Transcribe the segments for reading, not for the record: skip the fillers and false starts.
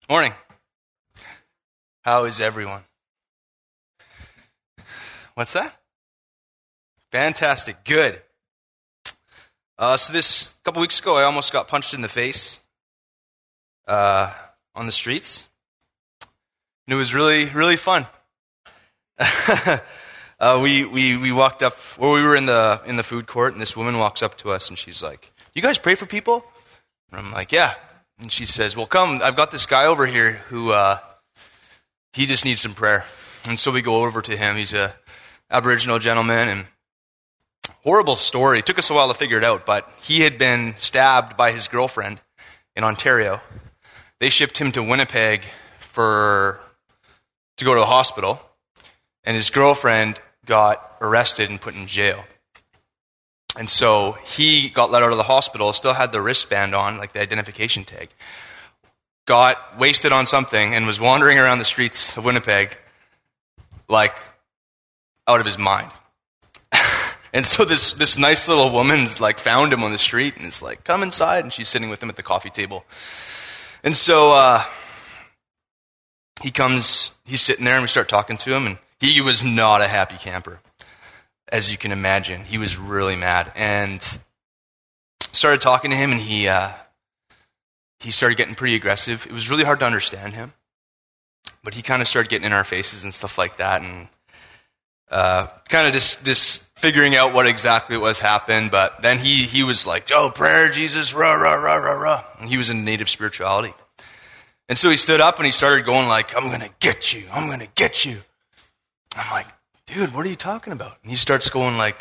Morning. How is everyone? What's that? Fantastic. Good. So this couple weeks ago, I almost got punched in the face on the streets. And it was really, really fun. We walked up, we were in the food court, and this woman walks up to us, and she's like, "You guys pray for people?" And I'm like, "Yeah." And she says, "Well, come, I've got this guy over here who, he just needs some prayer." And so we go over to him. He's a Aboriginal gentleman, and horrible story. It took us a while to figure it out, but he had been stabbed by his girlfriend in Ontario. They shipped him to Winnipeg to go to the hospital, and his girlfriend got arrested and put in jail. And so he got let out of the hospital, still had the wristband on, like the identification tag, got wasted on something, and was wandering around the streets of Winnipeg like out of his mind. And so this nice little woman's like found him on the street and is like, "Come inside," and she's sitting with him at the coffee table. And so he comes, he's sitting there, and we start talking to him, and he was not a happy camper, as you can imagine. He was really mad, and started talking to him, and he started getting pretty aggressive. It was really hard to understand him, but he kind of started getting in our faces and stuff like that, and kind of just figuring out what exactly was happened. But then he was like, "Oh, prayer, Jesus, rah, rah, rah, rah, rah." And he was in native spirituality. And so he stood up and he started going like, "I'm going to get you. I'm going to get you." I'm like, "Dude, what are you talking about?" And he starts going like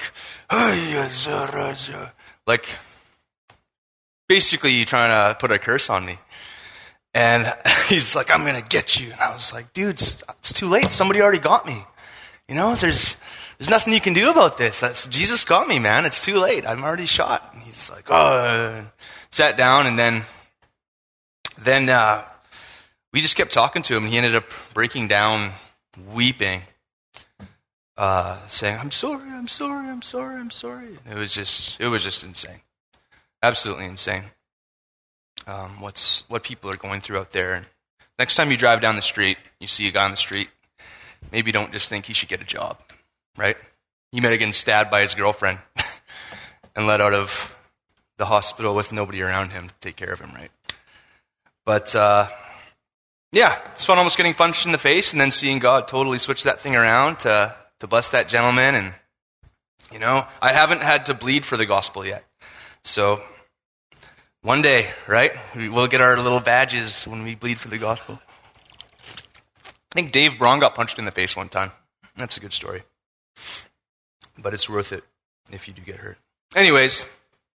basically trying to put a curse on me. And he's like, "I'm going to get you." And I was like, "Dude, it's too late. Somebody already got me. You know, there's nothing you can do about this. Jesus got me, man. It's too late. I'm already shot." And he's like, "Oh," sat down, and then we just kept talking to him, and he ended up breaking down, weeping, saying, "I'm sorry, I'm sorry, I'm sorry, I'm sorry." It was just insane. Absolutely insane. What people are going through out there. And next time you drive down the street, you see a guy on the street, maybe don't just think he should get a job, right? He might have gotten stabbed by his girlfriend and let out of the hospital with nobody around him to take care of him, right? But yeah, it's fun almost getting punched in the face and then seeing God totally switch that thing around to bless that gentleman. And, you know, I haven't had to bleed for the gospel yet. So one day, right, we'll get our little badges when we bleed for the gospel. I think Dave Braun got punched in the face one time. That's a good story. But it's worth it if you do get hurt. Anyways,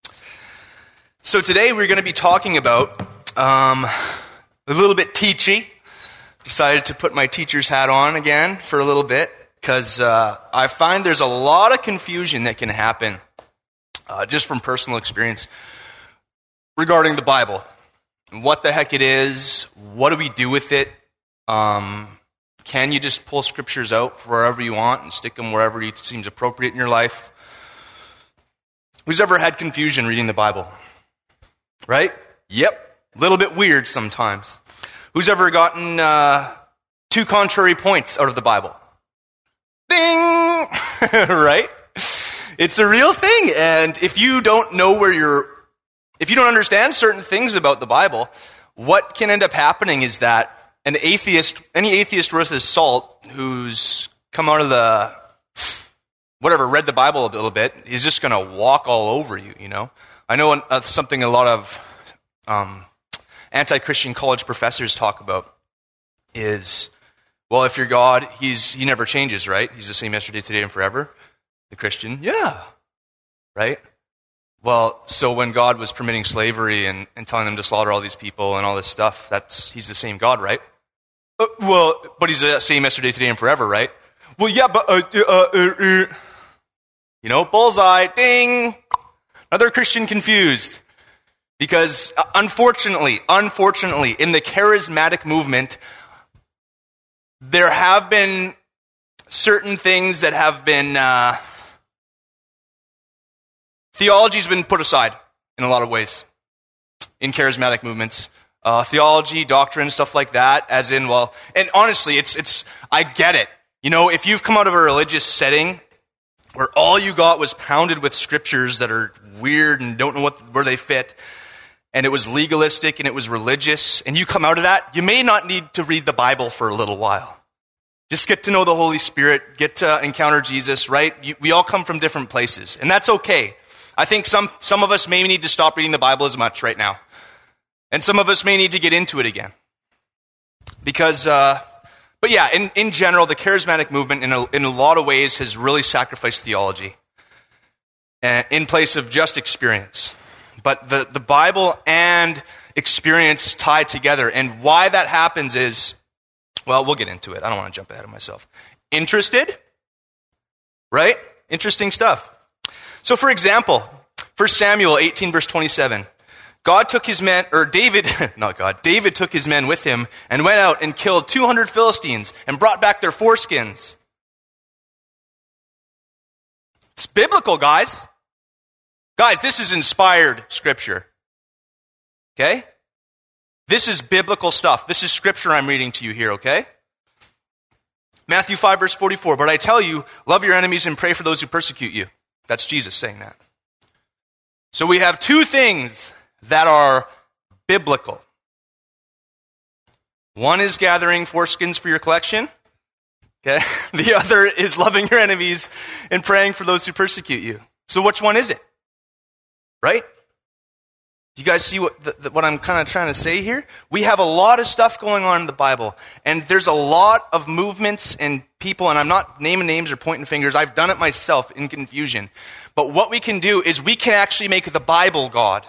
so today we're going to be talking about a little bit teachy. Decided to put my teacher's hat on again for a little bit because I find there's a lot of confusion that can happen just from personal experience regarding the Bible. What the heck it is, what do we do with it? Can you just pull scriptures out for wherever you want and stick them wherever it seems appropriate in your life? Who's ever had confusion reading the Bible? Right? Yep. A little bit weird sometimes. Who's ever gotten two contrary points out of the Bible? Bing! Right? It's a real thing. And if you don't know if you don't understand certain things about the Bible, what can end up happening is that any atheist worth his salt who's come out of read the Bible a little bit, is just going to walk all over you, you know? I know something a lot of anti-Christian college professors talk about is, well, if you're God, he never changes, right? He's the same yesterday, today, and forever. The Christian, yeah, right? Well, so when God was permitting slavery and telling them to slaughter all these people and all this stuff, he's the same God, right? But he's the same yesterday, today, and forever, right? Well, yeah, but, you know, bullseye, ding! Another Christian confused. Because unfortunately, in the charismatic movement, there have been certain things that have been, theology's been put aside in a lot of ways in charismatic movements. theology, doctrine, stuff like that, as in, well, and honestly, I get it. You know, if you've come out of a religious setting where all you got was pounded with scriptures that are weird and don't know where they fit, and it was legalistic and it was religious, and you come out of that, you may not need to read the Bible for a little while. Just get to know the Holy Spirit, get to encounter Jesus, right? We all come from different places, and that's okay. I think some of us may need to stop reading the Bible as much right now. And some of us may need to get into it again. Because, but yeah, in general, the charismatic movement in a lot of ways has really sacrificed theology in place of just experience. But the Bible and experience tie together. And why that happens is, well, we'll get into it. I don't want to jump ahead of myself. Interested? Right? Interesting stuff. So for example, 1 Samuel 18 verse 27. David took his men with him and went out and killed 200 Philistines and brought back their foreskins. It's biblical, guys. Guys, this is inspired scripture. Okay? This is biblical stuff. This is scripture I'm reading to you here, okay? Matthew 5 verse 44. But I tell you, love your enemies and pray for those who persecute you. That's Jesus saying that. So we have two things that are biblical. One is gathering foreskins for your collection. Okay? The other is loving your enemies and praying for those who persecute you. So which one is it? Right? Do you guys see what I'm kind of trying to say here? We have a lot of stuff going on in the Bible, and there's a lot of movements and people, and I'm not naming names or pointing fingers. I've done it myself in confusion. But what we can do is we can actually make the Bible God.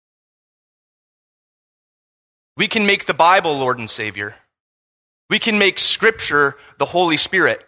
We can make the Bible Lord and Savior. We can make Scripture the Holy Spirit.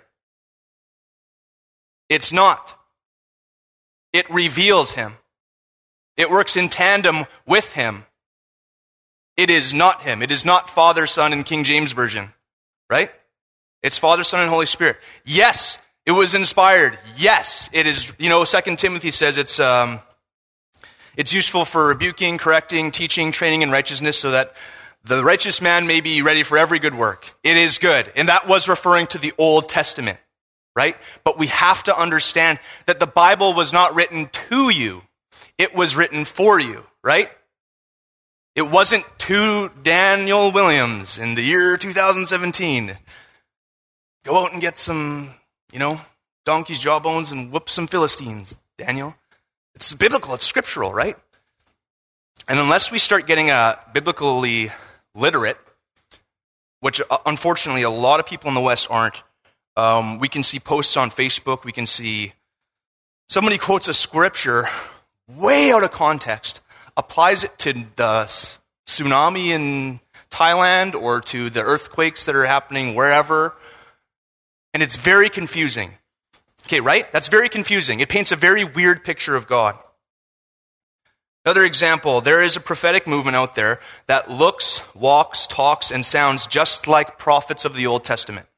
It's not. It reveals Him. It works in tandem with Him. It is not Him. It is not Father, Son, and King James Version. Right? It's Father, Son, and Holy Spirit. Yes, it was inspired. Yes, it is. 2 Timothy says it's useful for rebuking, correcting, teaching, training in righteousness, so that the righteous man may be ready for every good work. It is good. And that was referring to the Old Testament, right? But we have to understand that the Bible was not written to you. It was written for you, right? It wasn't to Daniel Williams in the year 2017. Go out and get some, donkey's jawbones and whoop some Philistines, Daniel. It's biblical. It's scriptural, right? And unless we start getting biblically literate, which unfortunately a lot of people in the West aren't, we can see posts on Facebook. We can see somebody quotes a scripture way out of context, applies it to the tsunami in Thailand or to the earthquakes that are happening wherever, and it's very confusing. Okay, right? That's very confusing. It paints a very weird picture of God. Another example, there is a prophetic movement out there that looks, walks, talks, and sounds just like prophets of the Old Testament.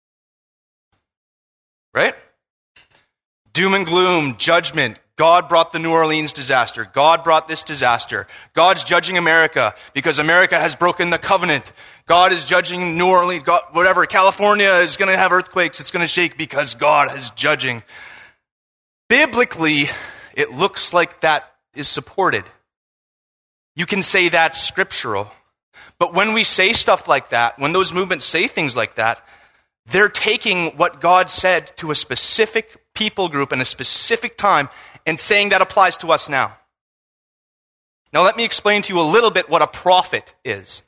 Right? Doom and gloom, judgment. God brought the New Orleans disaster. God brought this disaster. God's judging America because America has broken the covenant. God is judging New Orleans, God, whatever. California is going to have earthquakes. It's going to shake because God is judging. Biblically, it looks like that is supported. You can say that's scriptural. But when we say stuff like that, when those movements say things like that, they're taking what God said to a specific people group in a specific time and saying that applies to us now. Now let me explain to you a little bit what a prophet is.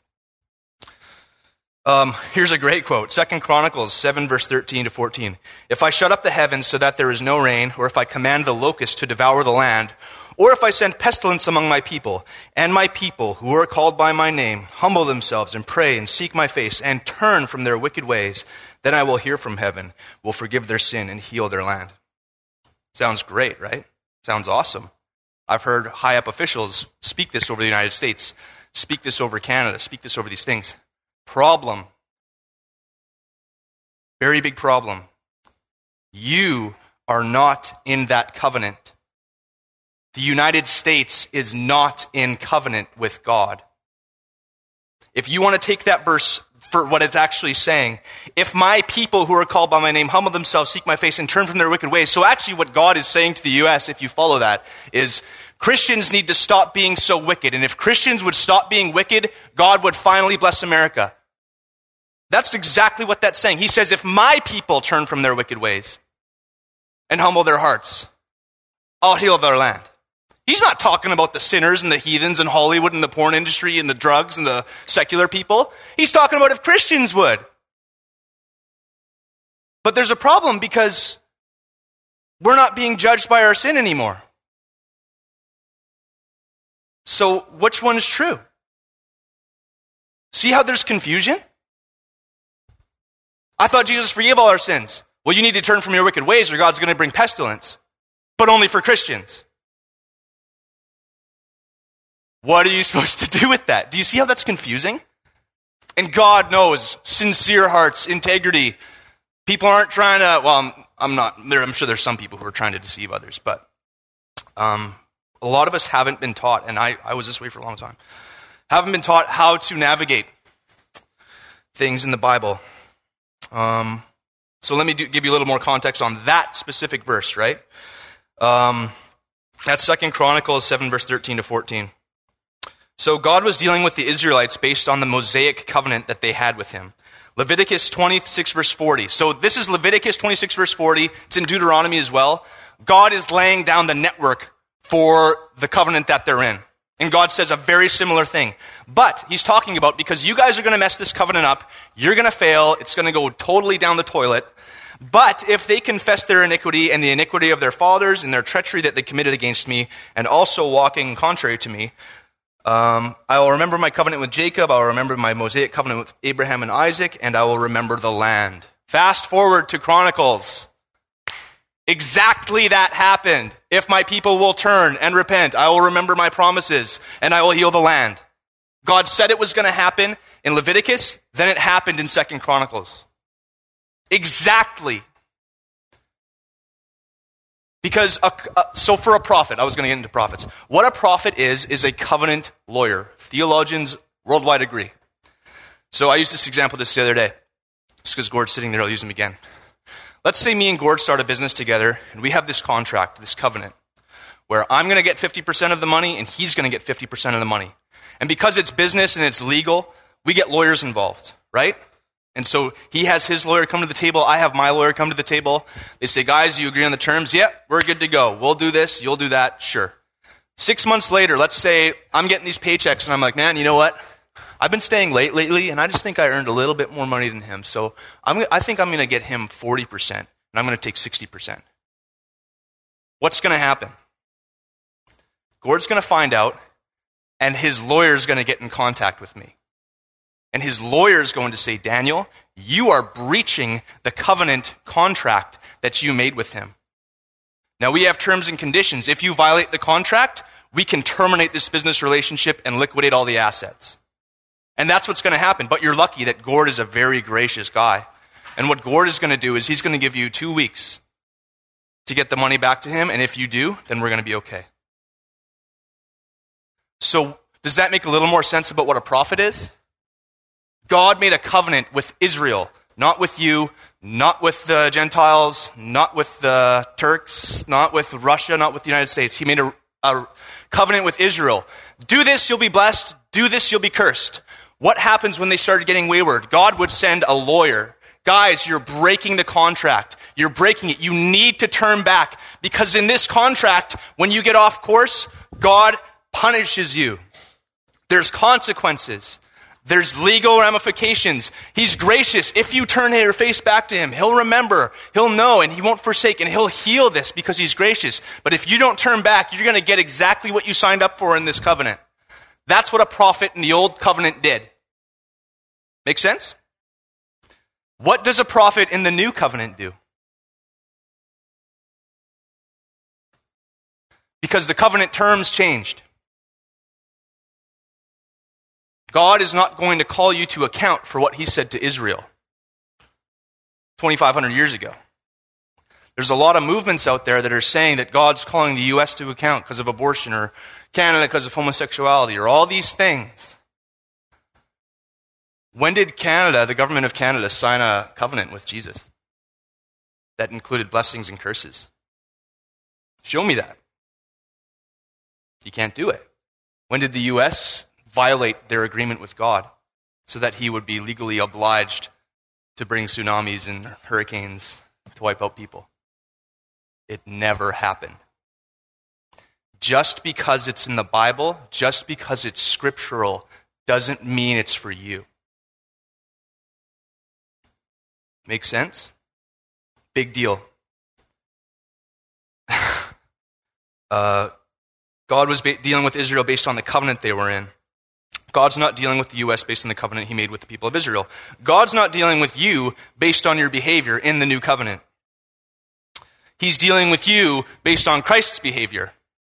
Here's a great quote. 2 Chronicles 7 verse 13 to 14. If I shut up the heavens so that there is no rain, or if I command the locust to devour the land, or if I send pestilence among my people, and my people who are called by my name humble themselves and pray and seek my face and turn from their wicked ways, then I will hear from heaven, will forgive their sin and heal their land. Sounds great, right? Sounds awesome. I've heard high-up officials speak this over the United States, speak this over Canada, speak this over these things. Problem. Very big problem. You are not in that covenant. The United States is not in covenant with God. if you want to take that verse for what it's actually saying, if my people who are called by my name humble themselves, seek my face, and turn from their wicked ways. So actually what God is saying to the U.S., if you follow that, is Christians need to stop being so wicked. And if Christians would stop being wicked, God would finally bless America. That's exactly what that's saying. He says, if my people turn from their wicked ways and humble their hearts, I'll heal their land. He's not talking about the sinners and the heathens and Hollywood and the porn industry and the drugs and the secular people. He's talking about if Christians would. But there's a problem because we're not being judged by our sin anymore. So which one's true? See how there's confusion? I thought Jesus forgave all our sins. Well, you need to turn from your wicked ways or God's going to bring pestilence. But only for Christians. What are you supposed to do with that? Do you see how that's confusing? And God knows sincere hearts, integrity. People aren't trying to, well, I'm sure there's some people who are trying to deceive others, but a lot of us haven't been taught, and I was this way for a long time, haven't been taught how to navigate things in the Bible. So let me give you a little more context on that specific verse, right? That's 2 Chronicles 7, verse 13 to 14. So God was dealing with the Israelites based on the Mosaic covenant that they had with him. Leviticus 26, verse 40. So this is Leviticus 26, verse 40. It's in Deuteronomy as well. God is laying down the network for the covenant that they're in. And God says a very similar thing. But he's talking about, because you guys are going to mess this covenant up, you're going to fail, it's going to go totally down the toilet. But if they confess their iniquity and the iniquity of their fathers and their treachery that they committed against me, and also walking contrary to me, I will remember my covenant with Jacob, I will remember my Mosaic covenant with Abraham and Isaac, and I will remember the land. Fast forward to Chronicles. Exactly that happened. If my people will turn and repent, I will remember my promises, and I will heal the land. God said it was going to happen in Leviticus, then it happened in 2 Chronicles. Exactly. Because, so for a prophet, I was going to get into prophets. What a prophet is a covenant lawyer. Theologians worldwide agree. So I used this example just the other day. Just because Gord's sitting there, I'll use him again. Let's say me and Gord start a business together, and we have this contract, this covenant, where I'm going to get 50% of the money, and he's going to get 50% of the money. And because it's business and it's legal, we get lawyers involved, right? And so he has his lawyer come to the table, I have my lawyer come to the table. They say, guys, you agree on the terms? Yep, we're good to go. We'll do this, you'll do that, sure. 6 months later, let's say I'm getting these paychecks, and I'm like, man, you know what? I've been staying late lately, and I just think I earned a little bit more money than him. So I think I'm going to get him 40%, and I'm going to take 60%. What's going to happen? Gord's going to find out, and his lawyer's going to get in contact with me. And his lawyer's going to say, Daniel, you are breaching the covenant contract that you made with him. Now we have terms and conditions. If you violate the contract, we can terminate this business relationship and liquidate all the assets. And that's what's going to happen. But you're lucky that Gord is a very gracious guy. And what Gord is going to do is he's going to give you 2 weeks to get the money back to him. And if you do, then we're going to be okay. So does that make a little more sense about what a prophet is? God made a covenant with Israel, not with you, not with the Gentiles, not with the Turks, not with Russia, not with the United States. He made a covenant with Israel. Do this, you'll be blessed. Do this, you'll be cursed. What happens when they started getting wayward? God would send a lawyer. Guys, you're breaking the contract. You're breaking it. You need to turn back, because in this contract, when you get off course, God punishes you. There's consequences. There's legal ramifications. He's gracious. If you turn your face back to him, he'll remember, he'll know, and he won't forsake, and he'll heal this because he's gracious. But if you don't turn back, you're going to get exactly what you signed up for in this covenant. That's what a prophet in the old covenant did. Make sense? What does a prophet in the new covenant do? Because the covenant terms changed. God is not going to call you to account for what he said to Israel 2,500 years ago. There's a lot of movements out there that are saying that God's calling the U.S. to account because of abortion, or Canada because of homosexuality, or all these things. When did Canada, the government of Canada, sign a covenant with Jesus that included blessings and curses? Show me that. You can't do it. When did the U.S. violate their agreement with God so that he would be legally obliged to bring tsunamis and hurricanes to wipe out people? It never happened. Just because it's in the Bible, just because it's scriptural, doesn't mean it's for you. Make sense? Big deal. God was dealing with Israel based on the covenant they were in. God's not dealing with the U.S. based on the covenant he made with the people of Israel. God's not dealing with you based on your behavior in the new covenant. He's dealing with you based on Christ's behavior.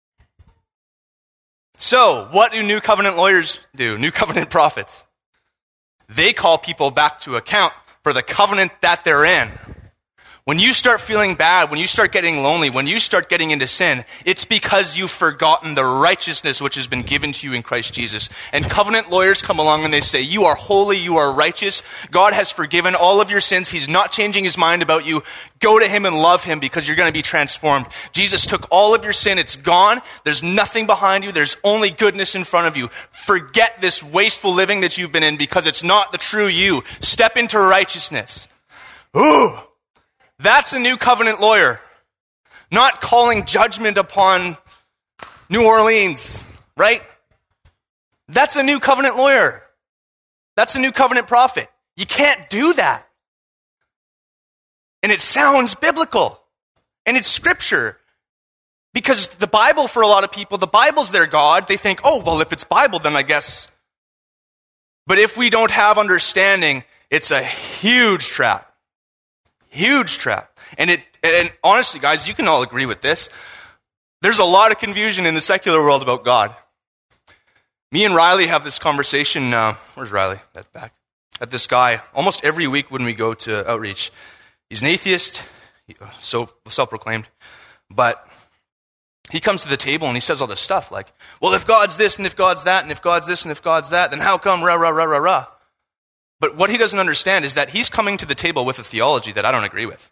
So, what do new covenant lawyers do? New covenant prophets. They call people back to account for the covenant that they're in. When you start feeling bad, when you start getting lonely, when you start getting into sin, it's because you've forgotten the righteousness which has been given to you in Christ Jesus. And covenant lawyers come along and they say, you are holy, you are righteous, God has forgiven all of your sins, he's not changing his mind about you. Go to him and love him because you're going to be transformed. Jesus took all of your sin, it's gone, there's nothing behind you, there's only goodness in front of you. Forget this wasteful living that you've been in because it's not the true you. Step into righteousness. Ooh! That's a new covenant lawyer. Not calling judgment upon New Orleans, right? That's a new covenant lawyer. That's a new covenant prophet. You can't do that. And it sounds biblical. And it's scripture. Because the Bible, for a lot of people, the Bible's their God. They think, oh, well, if it's Bible, then I guess. But if we don't have understanding, it's a huge trap. Huge trap. And honestly, guys, you can all agree with this. There's a lot of confusion in the secular world about God. Me and Riley have this conversation. Where's Riley? That's back. At this guy almost every week when we go to outreach. He's an atheist, so self-proclaimed, but he comes to the table and he says all this stuff like, well, if God's this and if God's that and if God's this and if God's that, then how come rah, rah, rah, rah, rah? But what he doesn't understand is that he's coming to the table with a theology that I don't agree with.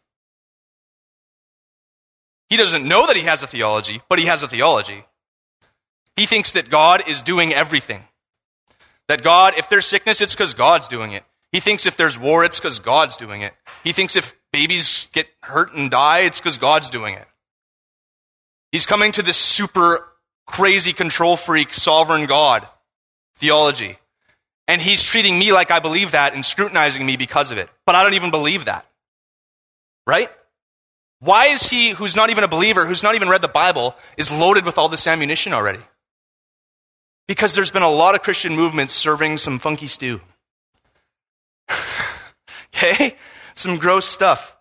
He doesn't know that he has a theology, but he has a theology. He thinks that God is doing everything. That God, if there's sickness, it's because God's doing it. He thinks if there's war, it's because God's doing it. He thinks if babies get hurt and die, it's because God's doing it. He's coming to this super crazy control freak sovereign God theology. And he's treating me like I believe that and scrutinizing me because of it. But I don't even believe that. Right? Why is he, who's not even a believer, who's not even read the Bible, is loaded with all this ammunition already? Because there's been a lot of Christian movements serving some funky stew. Okay? Some gross stuff.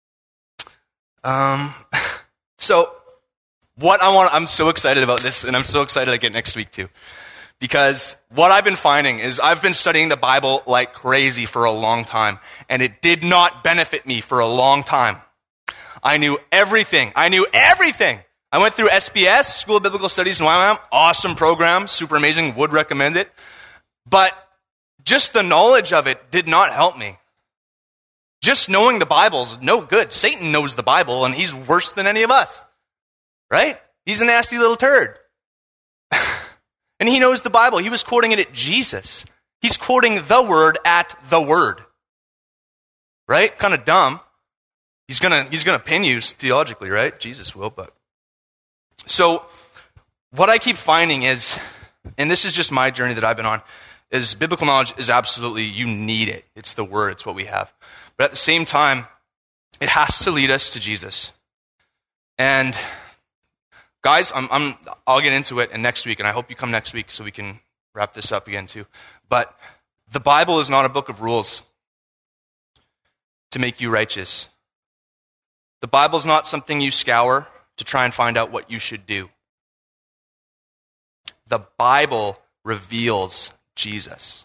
So, I'm so excited about this, and I'm so excited I get next week too. Because what I've been finding is I've been studying the Bible like crazy for a long time, and it did not benefit me for a long time. I knew everything. I went through SBS, School of Biblical Studies in YWAM. Awesome program, super amazing, would recommend it. But just the knowledge of it did not help me. Just knowing the Bible's no good. Satan knows the Bible, and he's worse than any of us. Right? He's a nasty little turd. And he knows the Bible. He was quoting it at Jesus. He's quoting the word at the word. Right? Kind of dumb. He's gonna pin you theologically, right? Jesus will, but. So, what I keep finding is, and this is just my journey that I've been on, is biblical knowledge is absolutely, you need it. It's the word, it's what we have. But at the same time, it has to lead us to Jesus. And guys, I'll get into it next week, and I hope you come next week so we can wrap this up again too. But the Bible is not a book of rules to make you righteous. The Bible is not something you scour to try and find out what you should do. The Bible reveals Jesus.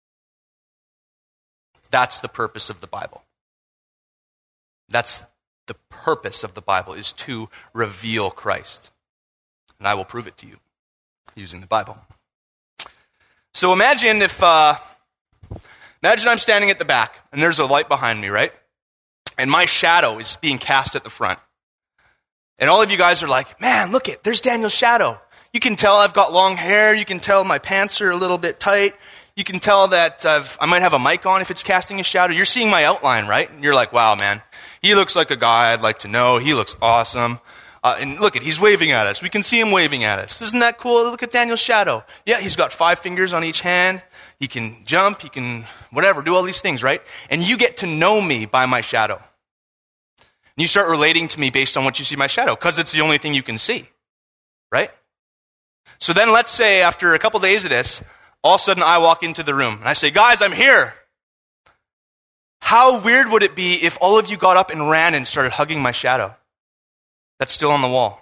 That's the purpose of the Bible. That's the purpose of the Bible, is to reveal Christ. And I will prove it to you using the Bible. So imagine if Imagine I'm standing at the back, and there's a light behind me, right? And my shadow is being cast at the front. And all of you guys are like, man, look it, there's Daniel's shadow. You can tell I've got long hair. You can tell my pants are a little bit tight. You can tell that I might have a mic on if it's casting a shadow. You're seeing my outline, right? And you're like, wow, man, he looks like a guy I'd like to know. He looks awesome. And look it, he's waving at us. We can see him waving at us. Isn't that cool? Look at Daniel's shadow. Yeah, he's got 5 fingers on each hand. He can jump. He can whatever, do all these things, right? And you get to know me by my shadow. And you start relating to me based on what you see my shadow, because it's the only thing you can see, right? So then let's say after a couple days of this, all of a sudden I walk into the room and I say, guys, I'm here. How weird would it be if all of you got up and ran and started hugging my shadow that's still on the wall?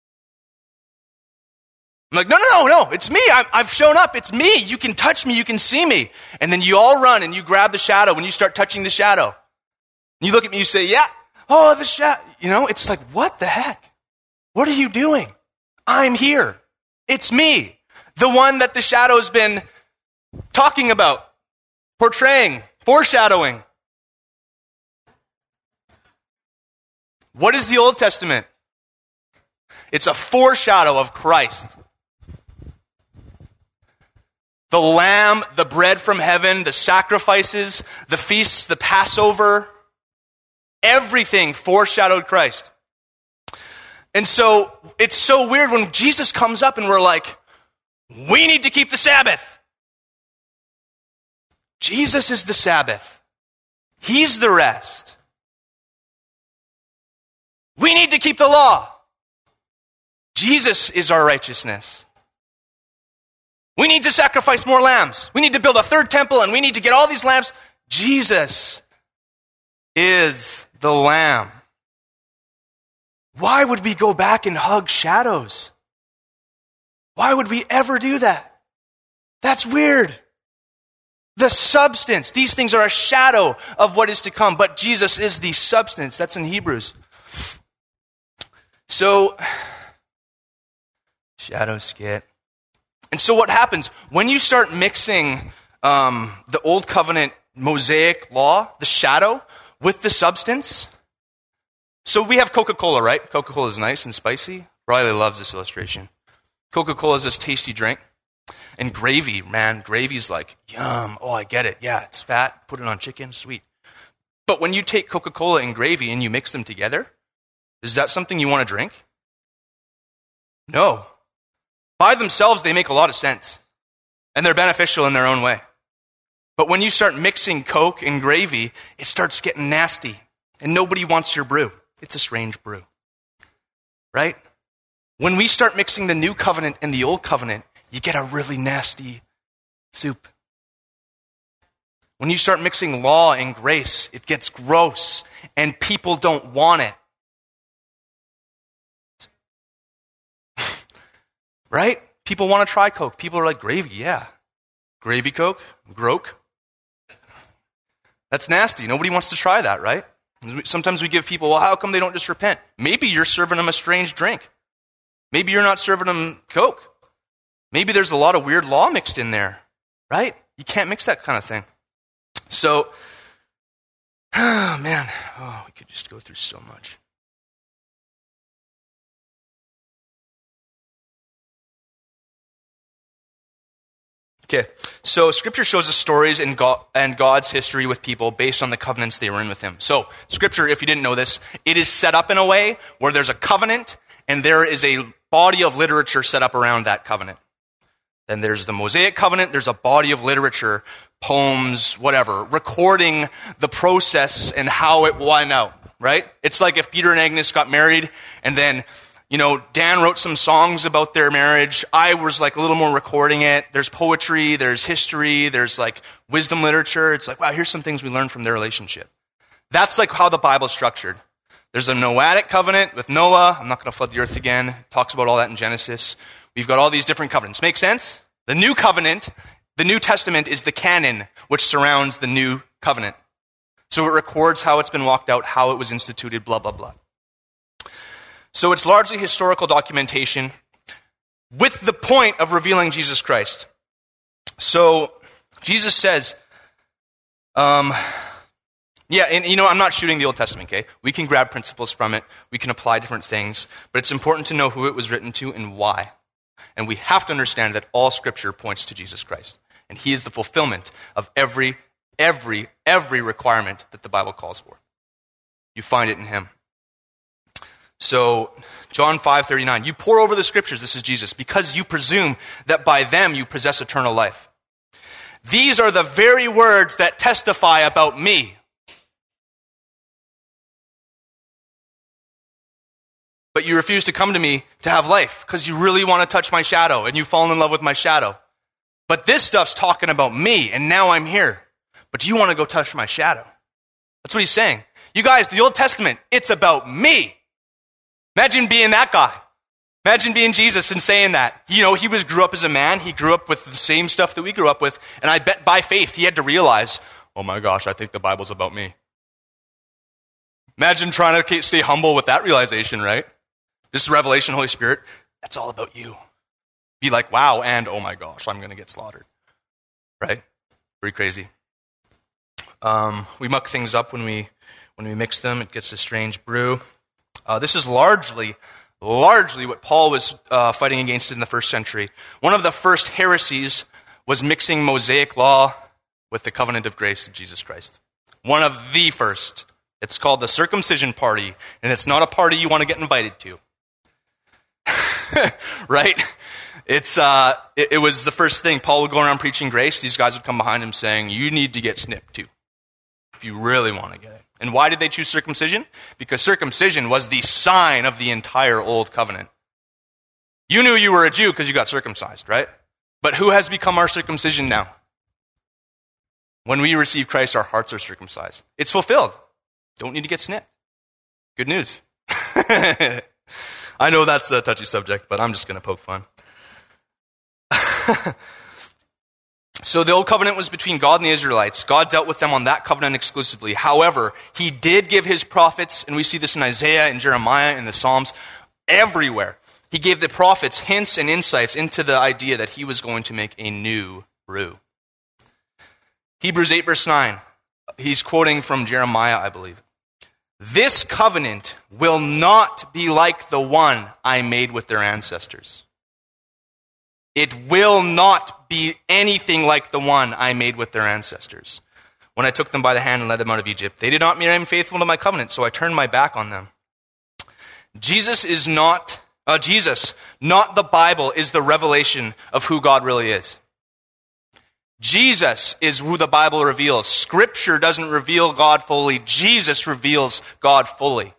I'm like, no, it's me. I've shown up. It's me. You can touch me. You can see me. And then you all run and you grab the shadow and you start touching the shadow. And you look at me, you say, yeah, oh, the shadow. You know, it's like, what the heck? What are you doing? I'm here. It's me. The one that the shadow's been talking about, portraying, foreshadowing. What is the Old Testament? It's a foreshadow of Christ. The lamb, the bread from heaven, the sacrifices, the feasts, the Passover, everything foreshadowed Christ. And so it's so weird when Jesus comes up and we're like, we need to keep the Sabbath. Jesus is the Sabbath. He's the rest. We need to keep the law. Jesus is our righteousness. We need to sacrifice more lambs. We need to build a 3rd temple and we need to get all these lambs. Jesus is the Lamb. Why would we go back and hug shadows? Why would we ever do that? That's weird. The substance. These things are a shadow of what is to come, but Jesus is the substance. That's in Hebrews. So, shadow skit. And so what happens when you start mixing the Old Covenant Mosaic law, the shadow, with the substance? So we have Coca-Cola, right? Coca-Cola is nice and spicy. Riley loves this illustration. Coca-Cola is this tasty drink. And gravy, man, gravy's like, yum. Oh, I get it. Yeah, it's fat. Put it on chicken. Sweet. But when you take Coca-Cola and gravy and you mix them together, is that something you want to drink? No. By themselves, they make a lot of sense. And they're beneficial in their own way. But when you start mixing Coke and gravy, it starts getting nasty. And nobody wants your brew. It's a strange brew. Right? When we start mixing the new covenant and the old covenant, you get a really nasty soup. When you start mixing law and grace, it gets gross. And people don't want it. Right? People want to try Coke. People are like, gravy, yeah. Gravy Coke? Groke? That's nasty. Nobody wants to try that, right? Sometimes we give people, well, how come they don't just repent? Maybe you're serving them a strange drink. Maybe you're not serving them Coke. Maybe there's a lot of weird law mixed in there, right? You can't mix that kind of thing. So, oh man, we could just go through so much. Okay, so Scripture shows us stories in God's history with people based on the covenants they were in with Him. So, Scripture, if you didn't know this, it is set up in a way where there's a covenant and there is a body of literature set up around that covenant. Then there's the Mosaic covenant, there's a body of literature, poems, whatever, recording the process and how it went out, right? It's like if Peter and Agnes got married and then Dan wrote some songs about their marriage. I was like a little more recording it. There's poetry, there's history, there's like wisdom literature. It's like, wow, here's some things we learned from their relationship. That's like how the Bible's structured. There's a Noahic covenant with Noah. I'm not going to flood the earth again. It talks about all that in Genesis. We've got all these different covenants. Make sense? The new covenant, the New Testament is the canon which surrounds the new covenant. So it records how it's been walked out, how it was instituted, blah, blah, blah. So it's largely historical documentation with the point of revealing Jesus Christ. So Jesus says, Yeah, and I'm not shooting the Old Testament, okay? We can grab principles from it. We can apply different things. But it's important to know who it was written to and why. And we have to understand that all Scripture points to Jesus Christ. And he is the fulfillment of every requirement that the Bible calls for. You find it in him. So, John 5:39, you pore over the Scriptures, this is Jesus, because you presume that by them you possess eternal life. These are the very words that testify about me. But you refuse to come to me to have life because you really want to touch my shadow and you've fallen in love with my shadow. But this stuff's talking about me and now I'm here. But you want to go touch my shadow. That's what he's saying. You guys, the Old Testament, it's about me. Imagine being that guy. Imagine being Jesus and saying that. He grew up as a man. He grew up with the same stuff that we grew up with. And I bet by faith he had to realize, oh my gosh, I think the Bible's about me. Imagine trying to stay humble with that realization, right? This is revelation, Holy Spirit. That's all about you. Be like, wow, and oh my gosh, I'm going to get slaughtered. Right? Pretty crazy. We muck things up when we mix them. It gets a strange brew. This is largely what Paul was fighting against in the first century. One of the first heresies was mixing Mosaic law with the covenant of grace of Jesus Christ. One of the first. It's called the circumcision party, and it's not a party you want to get invited to. Right? It was the first thing. Paul would go around preaching grace. These guys would come behind him saying, you need to get snipped too, if you really want to get it. And why did they choose circumcision? Because circumcision was the sign of the entire Old Covenant. You knew you were a Jew because you got circumcised, right? But who has become our circumcision now? When we receive Christ, our hearts are circumcised. It's fulfilled. Don't need to get snipped. Good news. I know that's a touchy subject, but I'm just going to poke fun. So the Old Covenant was between God and the Israelites. God dealt with them on that covenant exclusively. However, he did give his prophets, and we see this in Isaiah and Jeremiah and the Psalms, everywhere. He gave the prophets hints and insights into the idea that he was going to make a new brew. Hebrews 8 verse 9. He's quoting from Jeremiah, I believe. This covenant will not be like the one I made with their ancestors. It will not be anything like the one I made with their ancestors. When I took them by the hand and led them out of Egypt, they did not remain faithful to my covenant, so I turned my back on them. Jesus, not the Bible, is the revelation of who God really is. Jesus is who the Bible reveals. Scripture doesn't reveal God fully. Jesus reveals God fully.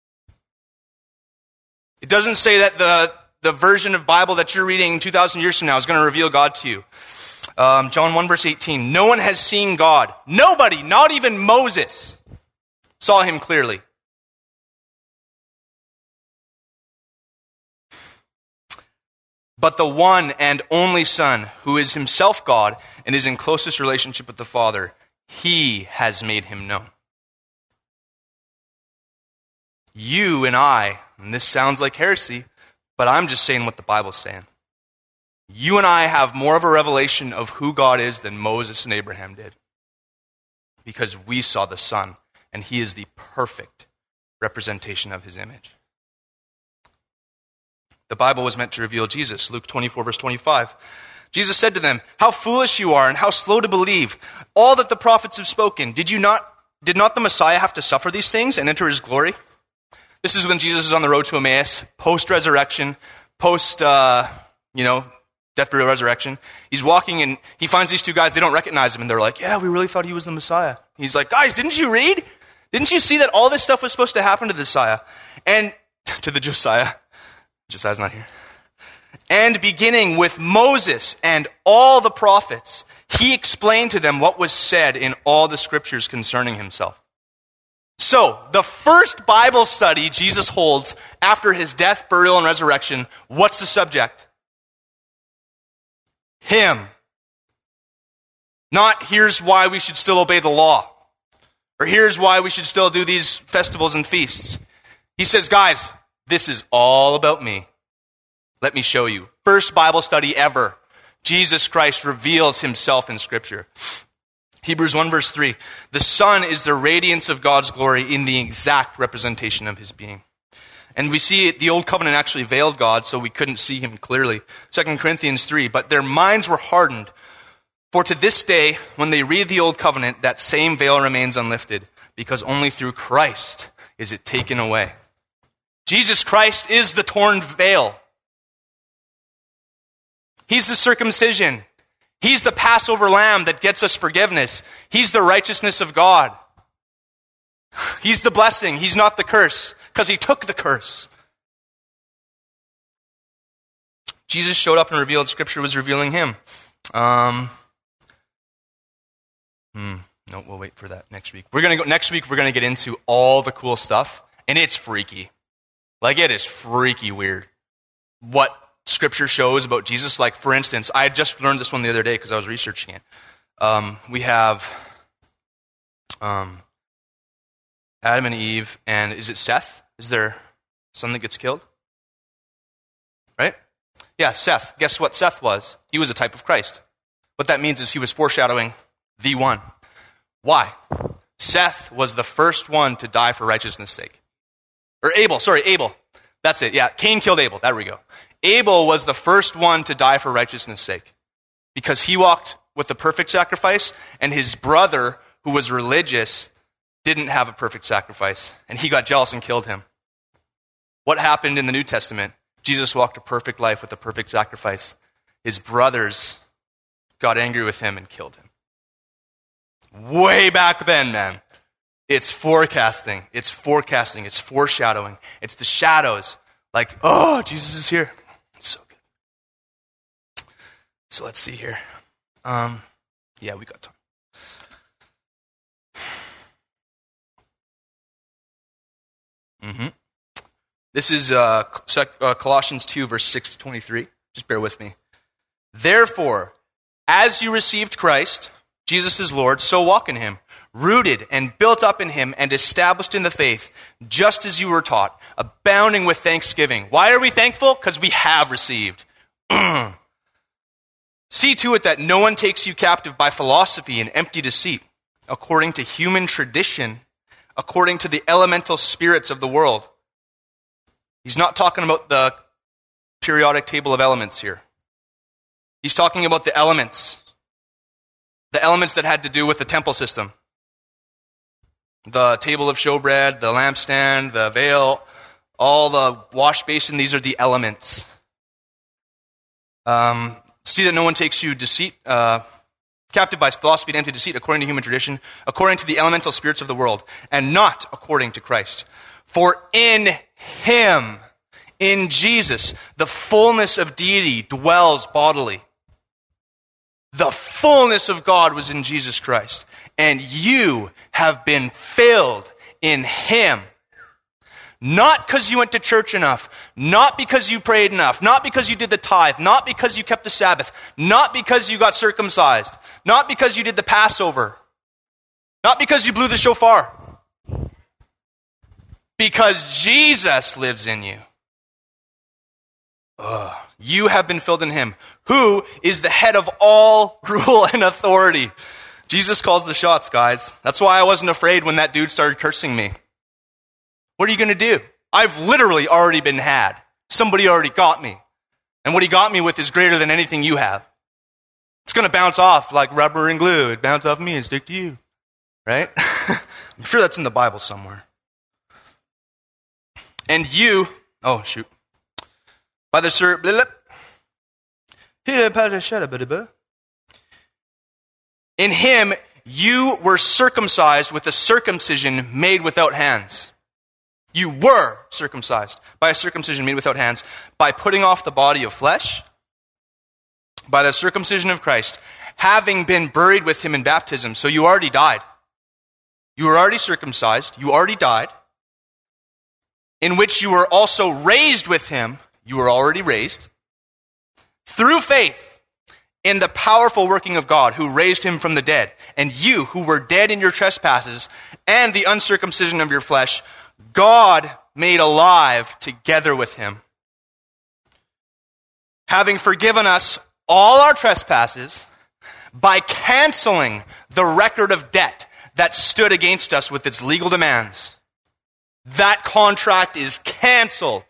It doesn't say that the version of Bible that you're reading 2,000 years from now is going to reveal God to you. John 1 verse 18. No one has seen God. Nobody, not even Moses, saw him clearly. But the one and only Son, who is himself God and is in closest relationship with the Father, he has made him known. You and I, and this sounds like heresy, but I'm just saying what the Bible's saying. You and I have more of a revelation of who God is than Moses and Abraham did. Because we saw the Son, and he is the perfect representation of his image. The Bible was meant to reveal Jesus. Luke 24, verse 25. Jesus said to them, how foolish you are and how slow to believe all that the prophets have spoken. Did not the Messiah have to suffer these things and enter his glory? This is when Jesus is on the road to Emmaus, post-resurrection, death, burial, resurrection. He's walking and he finds these two guys. They don't recognize him and they're like, yeah, we really thought he was the Messiah. He's like, guys, didn't you read? Didn't you see that all this stuff was supposed to happen to the Messiah? And to the Josiah. Josiah's not here. And beginning with Moses and all the prophets, he explained to them what was said in all the scriptures concerning himself. So, the first Bible study Jesus holds after his death, burial, and resurrection, what's the subject? Him. Not here's why we should still obey the law. Or here's why we should still do these festivals and feasts. He says, guys, this is all about me. Let me show you. First Bible study ever. Jesus Christ reveals himself in Scripture. Hebrews 1 verse 3, the Son is the radiance of God's glory in the exact representation of his being. And we see the old covenant actually veiled God, so we couldn't see him clearly. 2 Corinthians 3, but their minds were hardened. For to this day, when they read the old covenant, that same veil remains unlifted, because only through Christ is it taken away. Jesus Christ is the torn veil. He's the circumcision. He's the Passover lamb that gets us forgiveness. He's the righteousness of God. He's the blessing. He's not the curse, because he took the curse. Jesus showed up and revealed. Scripture was revealing him. No, we'll wait for that next week. Next week we're gonna get into all the cool stuff, and it's freaky. Like, it is freaky weird what Scripture shows about Jesus. Like, for instance, I just learned this one the other day because I was researching it. We have Adam and Eve, and is it Seth? Is their son that gets killed? Right? Yeah, Seth. Guess what Seth was? He was a type of Christ. What that means is he was foreshadowing the one. Why? Seth was the first one to die for righteousness' sake. Or Abel. That's it. Yeah, Cain killed Abel. There we go. Abel was the first one to die for righteousness' sake because he walked with the perfect sacrifice, and his brother, who was religious, didn't have a perfect sacrifice, and he got jealous and killed him. What happened in the New Testament? Jesus walked a perfect life with a perfect sacrifice. His brothers got angry with him and killed him. Way back then, man. It's forecasting. It's foreshadowing. It's the shadows. Like, oh, Jesus is here. It's so good. So let's see here. Yeah, we got time. This is Colossians 2, verse 6 to 23. Just bear with me. Therefore, as you received Christ, Jesus is Lord, so walk in him, rooted and built up in him and established in the faith, just as you were taught, abounding with thanksgiving. Why are we thankful? Because we have received. See to it that no one takes you captive by philosophy and empty deceit, according to human tradition, according to the elemental spirits of the world. He's not talking about the periodic table of elements here. He's talking about the elements that had to do with the temple system. The table of showbread, the lampstand, the veil, all the wash basin, these are the elements. See that no one takes you captive by philosophy and empty deceit, according to human tradition, according to the elemental spirits of the world, and not according to Christ. For in him, in Jesus, the fullness of deity dwells bodily. The fullness of God was in Jesus Christ, and you have been filled in him. Not because you went to church enough, not because you prayed enough, not because you did the tithe, not because you kept the Sabbath, not because you got circumcised, not because you did the Passover, not because you blew the shofar. Because Jesus lives in you. You have been filled in him, who is the head of all rule and authority. Jesus calls the shots, guys. That's why I wasn't afraid when that dude started cursing me. What are you going to do? I've literally already been had. Somebody already got me. And what he got me with is greater than anything you have. It's going to bounce off like rubber and glue. It bounce off me and stick to you. Right? I'm sure that's in the Bible somewhere. And you, by the in him you were circumcised with a circumcision made without hands. You were circumcised by a circumcision made without hands, by putting off the body of flesh, by the circumcision of Christ, having been buried with him in baptism. So you already died. You were already circumcised. You already died. In which you were also raised with him. You were already raised. Through faith in the powerful working of God who raised him from the dead. And you who were dead in your trespasses and the uncircumcision of your flesh, God made alive together with him, having forgiven us all our trespasses by canceling the record of debt that stood against us with its legal demands. That contract is canceled.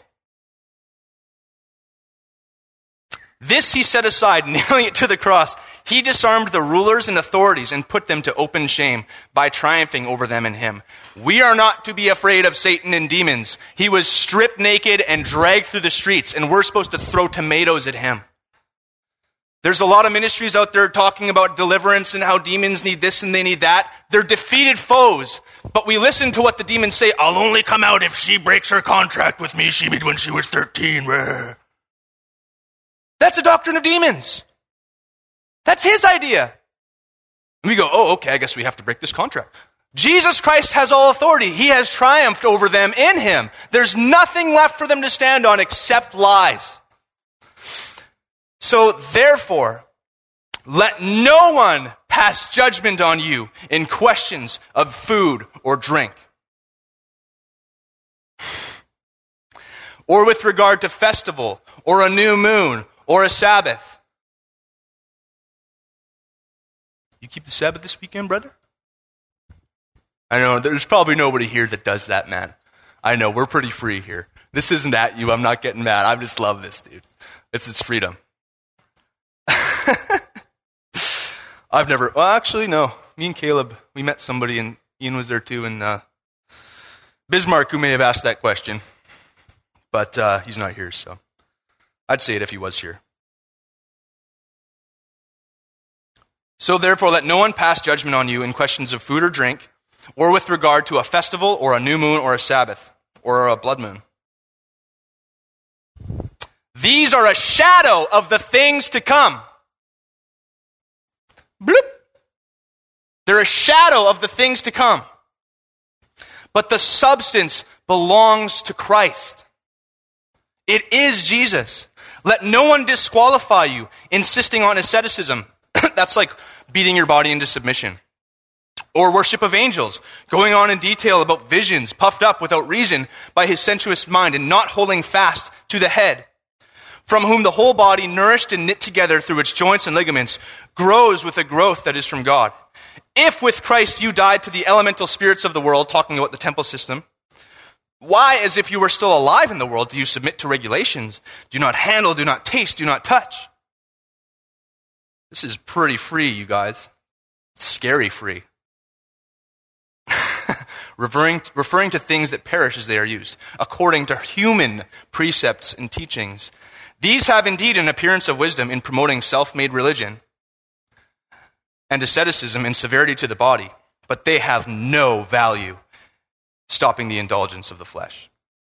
This he set aside, nailing it to the cross. He disarmed the rulers and authorities and put them to open shame by triumphing over them in him. We are not to be afraid of Satan and demons. He was stripped naked and dragged through the streets, and we're supposed to throw tomatoes at him. There's a lot of ministries out there talking about deliverance and how demons need this and they need that. They're defeated foes. But we listen to what the demons say. I'll only come out if she breaks her contract with me she made when she was 13. That's a doctrine of demons. That's his idea. And we go, oh, okay, I guess we have to break this contract. Jesus Christ has all authority. He has triumphed over them in him. There's nothing left for them to stand on except lies. So therefore, let no one pass judgment on you in questions of food or drink, or with regard to festival, or a new moon, or a Sabbath. You keep the Sabbath this weekend, brother? I know, there's probably nobody here that does that, man. I know, we're pretty free here. This isn't at you, I'm not getting mad. I just love this, dude. It's freedom. Actually, no. Me and Caleb, we met somebody, and Ian was there too, and Bismarck, who may have asked that question. But he's not here, so I'd say it if he was here. So therefore, let no one pass judgment on you in questions of food or drink, or with regard to a festival, or a new moon, or a Sabbath, or a blood moon. These are a shadow of the things to come. Bloop. They're a shadow of the things to come. But the substance belongs to Christ. It is Jesus. Let no one disqualify you, insisting on asceticism. That's like beating your body into submission. Or worship of angels, going on in detail about visions, puffed up without reason by his sensuous mind, and not holding fast to the head, from whom the whole body, nourished and knit together through its joints and ligaments, grows with a growth that is from God. If with Christ you died to the elemental spirits of the world, talking about the temple system, why, as if you were still alive in the world, do you submit to regulations? Do not handle, do not taste, do not touch. This is pretty free, you guys. It's scary free. Referring to things that perish as they are used, according to human precepts and teachings. These have indeed an appearance of wisdom in promoting self-made religion and asceticism and severity to the body, but they have no value stopping the indulgence of the flesh.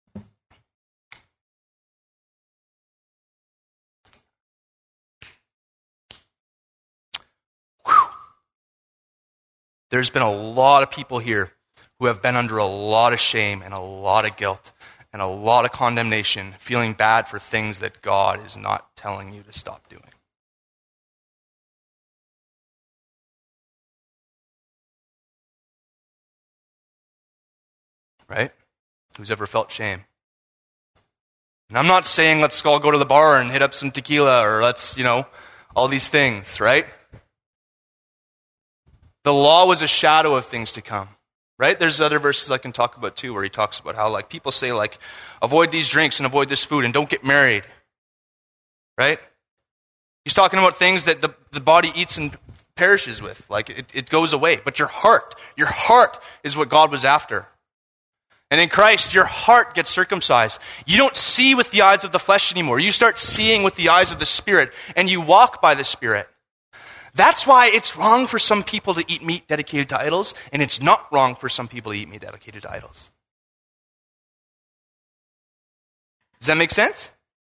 Whew. There's been a lot of people here who have been under a lot of shame and a lot of guilt and a lot of condemnation, feeling bad for things that God is not telling you to stop doing. Right? Who's ever felt shame? And I'm not saying let's all go to the bar and hit up some tequila or let's, all these things, right? The law was a shadow of things to come. Right? There's other verses I can talk about too where he talks about how people say avoid these drinks and avoid this food and don't get married. Right? He's talking about things that the body eats and perishes with. It goes away. But your heart is what God was after. And in Christ, your heart gets circumcised. You don't see with the eyes of the flesh anymore. You start seeing with the eyes of the Spirit, and you walk by the Spirit. That's why it's wrong for some people to eat meat dedicated to idols, and it's not wrong for some people to eat meat dedicated to idols. Does that make sense?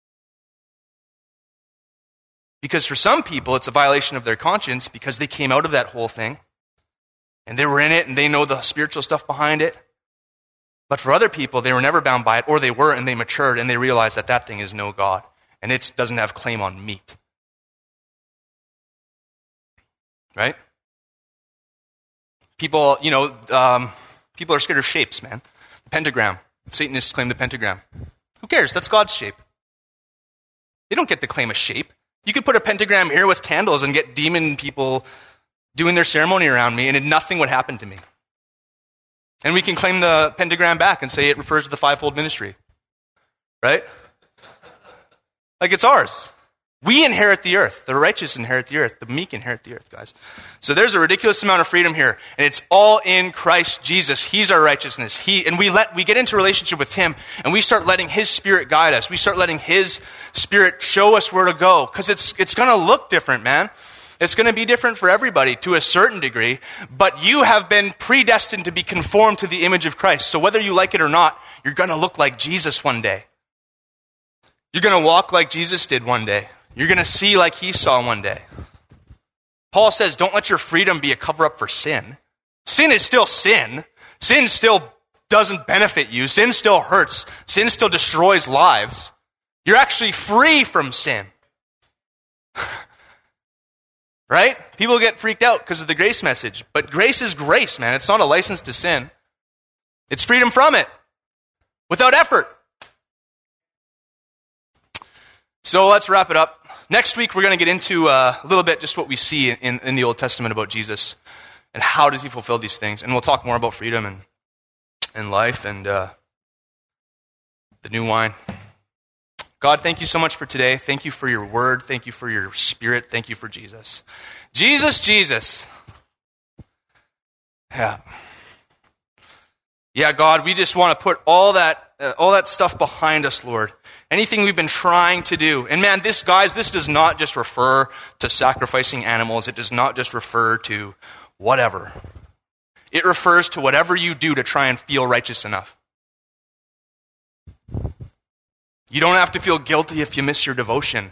Because for some people, it's a violation of their conscience because they came out of that whole thing, and they were in it, and they know the spiritual stuff behind it. But for other people, they were never bound by it, or they were, and they matured, and they realized that thing is no God, and it doesn't have claim on meat. Right? People, people are scared of shapes, man. The pentagram. Satanists claim the pentagram. Who cares? That's God's shape. They don't get to claim a shape. You could put a pentagram here with candles and get demon people doing their ceremony around me, and nothing would happen to me. And we can claim the pentagram back and say it refers to the fivefold ministry. Right? Like it's ours. We inherit the earth. The righteous inherit the earth. The meek inherit the earth, guys. So there's a ridiculous amount of freedom here. And it's all in Christ Jesus. He's our righteousness. We get into relationship with him, and we start letting his Spirit guide us. We start letting his Spirit show us where to go. Because it's going to look different, man. It's going to be different for everybody to a certain degree. But you have been predestined to be conformed to the image of Christ. So whether you like it or not, you're going to look like Jesus one day. You're going to walk like Jesus did one day. You're going to see like he saw one day. Paul says, don't let your freedom be a cover-up for sin. Sin is still sin. Sin still doesn't benefit you. Sin still hurts. Sin still destroys lives. You're actually free from sin. Right? People get freaked out because of the grace message. But grace is grace, man. It's not a license to sin. It's freedom from it. Without effort. So let's wrap it up. Next week, we're going to get into a little bit just what we see in the Old Testament about Jesus and how does he fulfill these things. And we'll talk more about freedom and life and the new wine. God, thank you so much for today. Thank you for your word. Thank you for your Spirit. Thank you for Jesus. Jesus. Yeah. Yeah, God, we just want to put all that stuff behind us, Lord. Anything we've been trying to do. And man, this does not just refer to sacrificing animals. It does not just refer to whatever. It refers to whatever you do to try and feel righteous enough. You don't have to feel guilty if you miss your devotion.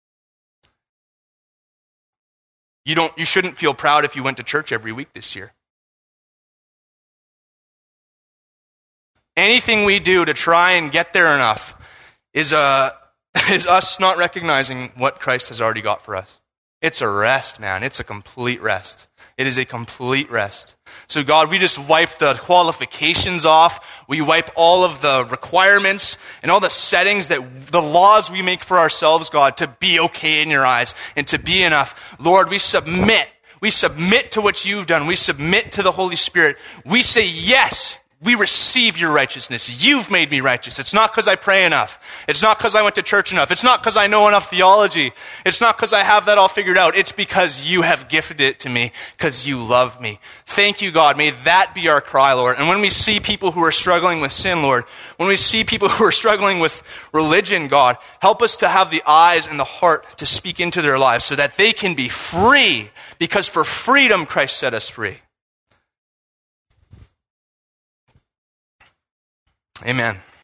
You shouldn't feel proud if you went to church every week this year. Anything we do to try and get there enough is us not recognizing what Christ has already got for us. It's a rest, man. It's a complete rest. It is a complete rest. So God, we just wipe the qualifications off. We wipe all of the requirements and all the settings the laws we make for ourselves, God, to be okay in your eyes and to be enough. Lord, we submit. We submit to what you've done. We submit to the Holy Spirit. We say, yes, we receive your righteousness. You've made me righteous. It's not because I pray enough. It's not because I went to church enough. It's not because I know enough theology. It's not because I have that all figured out. It's because you have gifted it to me, because you love me. Thank you, God. May that be our cry, Lord. And when we see people who are struggling with sin, Lord, when we see people who are struggling with religion, God, help us to have the eyes and the heart to speak into their lives so that they can be free, because for freedom, Christ set us free. Amen.